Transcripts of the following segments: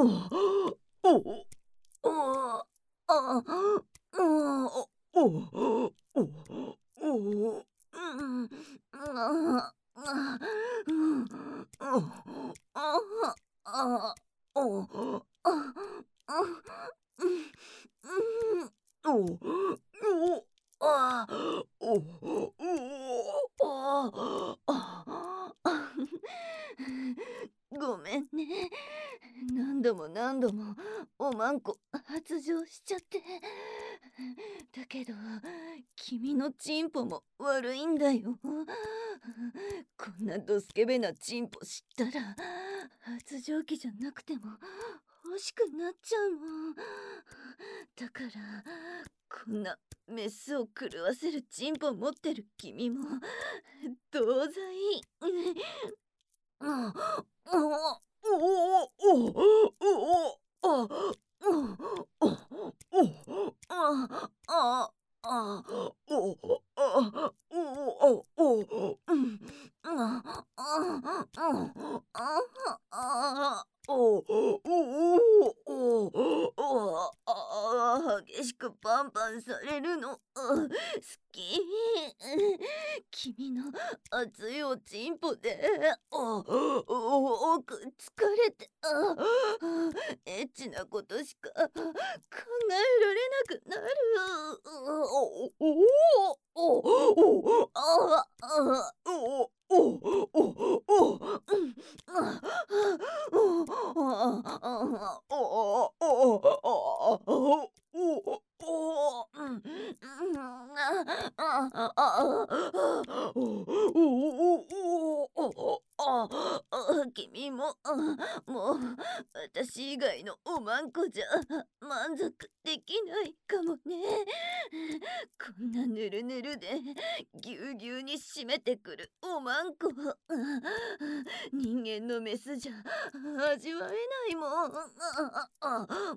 ごめんね。何度も何度もおまんこ発情しちゃって。だけど君のチンポも悪いんだよ。こんなドスケベなチンポ知ったら発情期じゃなくても欲しくなっちゃうもん。だからこんなメスを狂わせるチンポ持ってる君も同罪。激しくパンパンされるの好き。君の熱いおちんぽで奥疲れてエッチなことしか考えられなくなる。君ももう私以外のおまんこじゃ満足できないかもね。こんなぬるぬるでぎゅうぎゅうに締めてくるおまんこ人間のメスじゃ味わえないもん。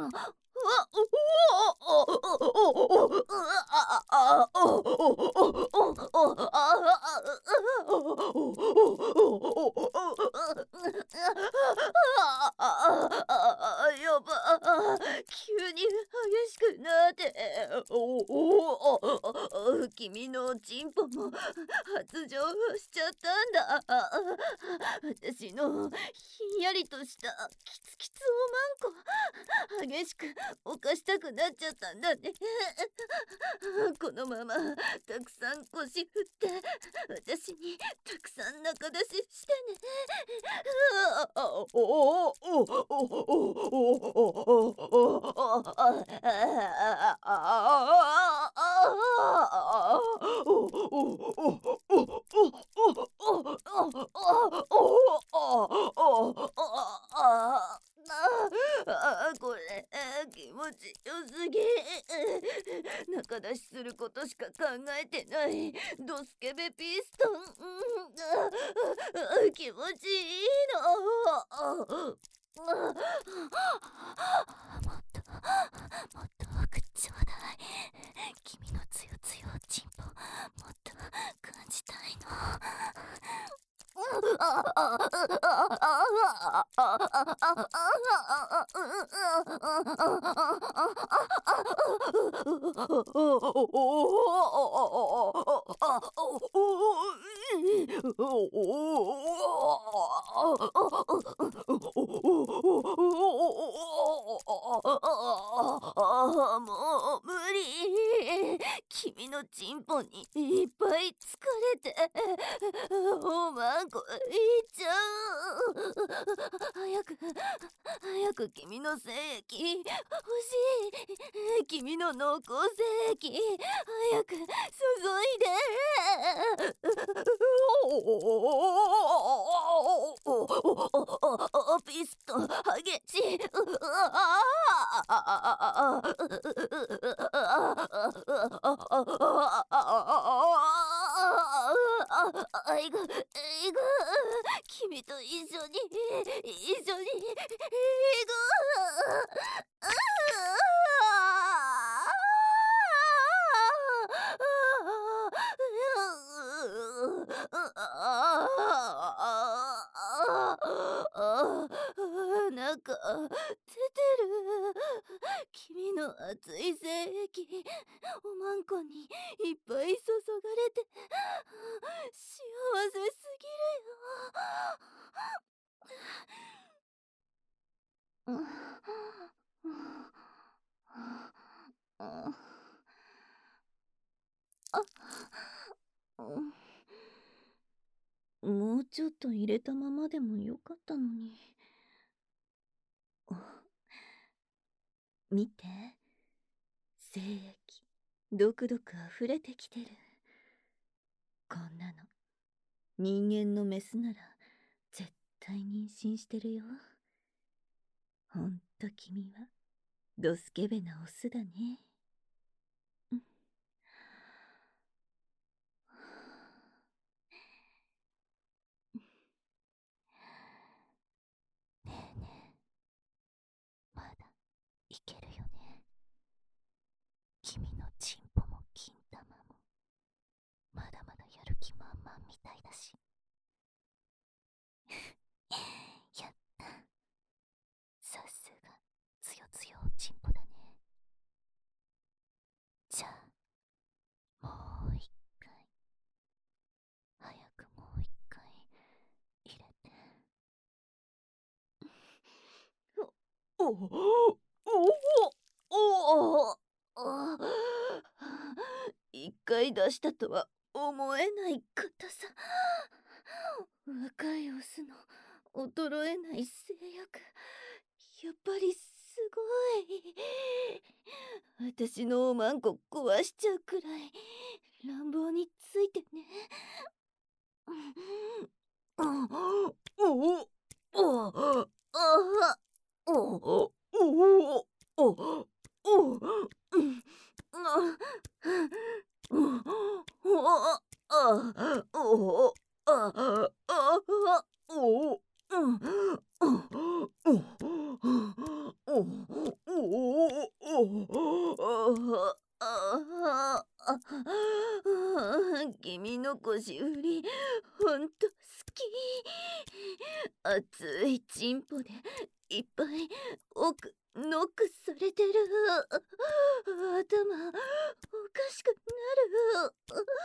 やば、急に激しくなって、君のチンポも発情しちゃったんだ。私のひんやりとしたキツキツおまんこ激しく犯したくなっちゃったんだね。このままたくさん腰振って私にたくさん仲出ししてね。これ気持ちよすぎ。仲出しすることしか考えてないドスケベピストン。気持ちいいの。もっと奥ちょうだい。君のつよつよチンポもっと感じたいの。もう無理。君のチンポにいっぱい疲れておまんこいっちゃう。早く君の精液欲しい。君の濃厚精液早く注いで。ピスト激しい。君と一緒に行く。 中出てる。君の熱い精液おまんこにいっぱい注がれて幸せすぎるよ。もうちょっと入れたままでもよかったのに。見て、精液ドクドク溢れてきてる。こんなの人間のメスなら絶対妊娠してるよ。ほんと君はドスケベなオスだね。ねえねえ、まだいけるよね。君のチンポも金玉もまだまだやる気満々みたいだし。やった、さすがつよつよおちんぽだね。じゃあもう一回、早くもう一回入れて。おおおお一回出したとは思えない硬さ。若いオスの衰えない性欲、やっぱりすごい。私のおまんこ壊しちゃうくらい乱暴についてね。君の腰振りほんと好き。熱いチンポでいっぱい奥ノックされてる。頭おかしくなる。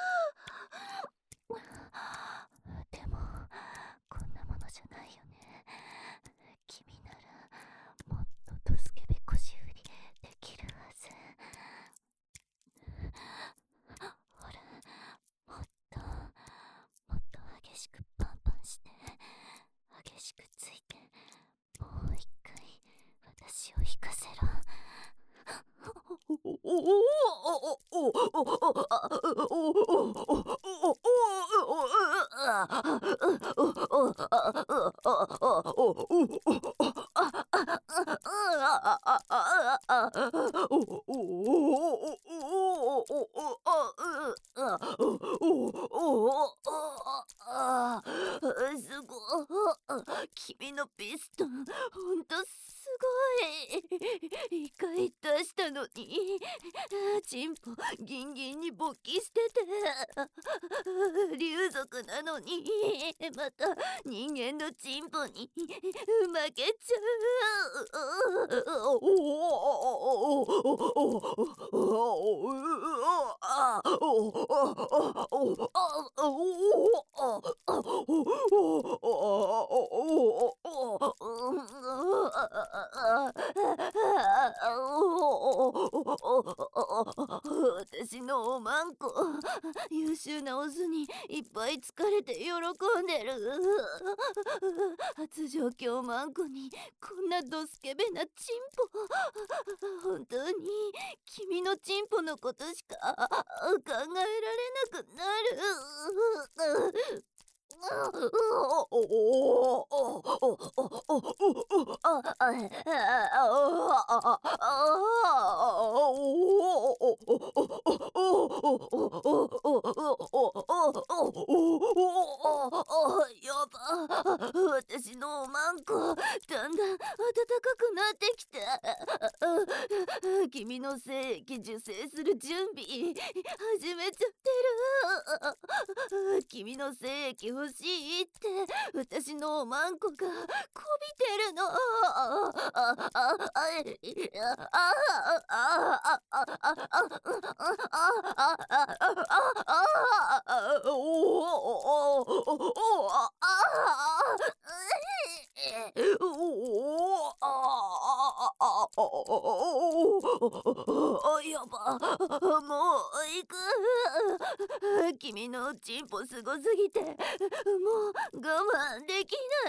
でもこんなものじゃないよね。君ならもっとドスケベ腰振りできるはず。ほら、もっと激しくパンパンして、激しくついて、もう一回私を引かせろ。すごい。君のピストンほんとすごい。一回出したのにチンポギンギンに勃起してて、竜族なのにまた人間のチンポに負けちゃ私のおまんこ優秀なオスにいっぱい疲れて喜んでる。発情期おまんこにこんなドスケベなチンポ。本当に君のチンポのことしか考えられなくなる。 やば。私のおまんこ、だんだん暖かくなってきた。君の精液受精する準備始めちゃってる。君の精液欲しいって私のおまんこがこびてるの。やば、もう行く。君のチンポすごすぎてもう我慢できない。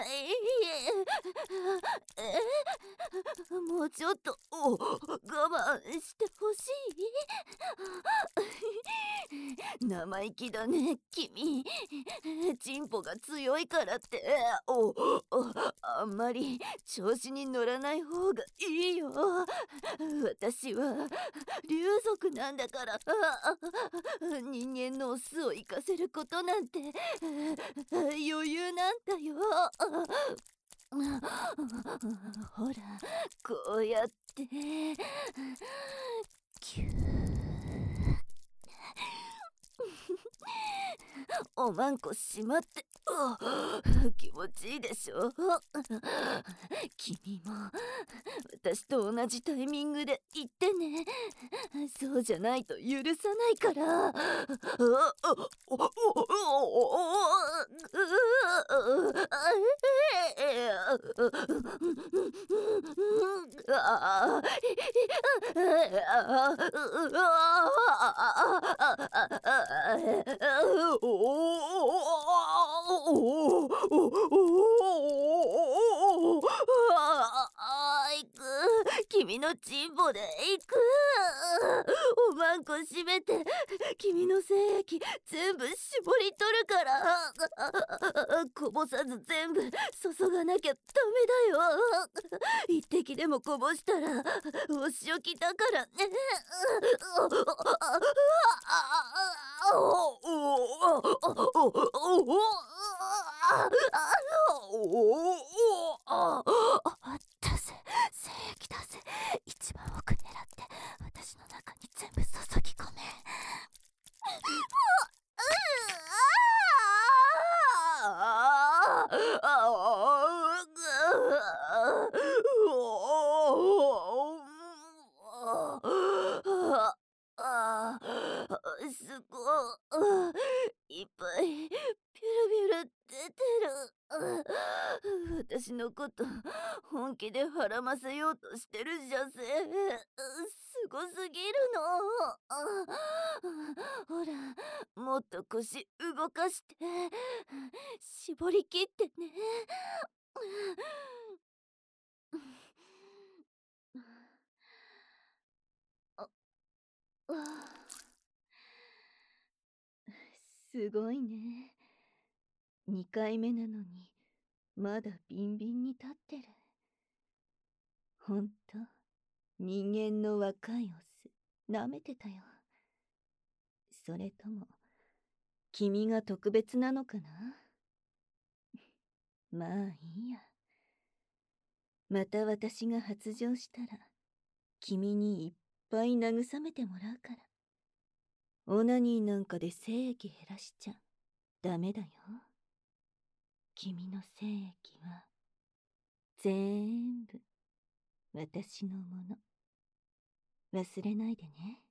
もうちょっと我慢してほしい。生意気だね君。チンポが強いからってあんまり調子に乗らない方がいいよ。私は竜族なんだから。人間のオスを生かせることなんて余裕なんだよ。ほらこうやってキューおまんこしまって、気持ちいいでしょ。君も私と同じタイミングで言ってね。そうじゃないと許さないから。行く。君のチンポで行く。おまんこ閉めて君の精液全部絞り取るから。こぼさず全部注がなきゃダメだよ。一滴でもこぼしたらお仕置きだからね。出せ、精液出せ。一番奥狙って私の中に全部注ぎ込め。すごいいっぱいピュルピュル出てる。私のこと本気で孕ませようとしてるじゃぜ。すごすぎるの。ほらもっと腰動かして絞り切ってね。すごいね。2回目なのにまだビンビンに立ってる。ほんと人間の若いオス舐めてたよ。それとも君が特別なのかな。まあいいや。また私が発情したら君にいっぱい慰めてもらうから。オナニーなんかで精液減らしちゃダメだよ。君の精液は全部私のもの。忘れないでね。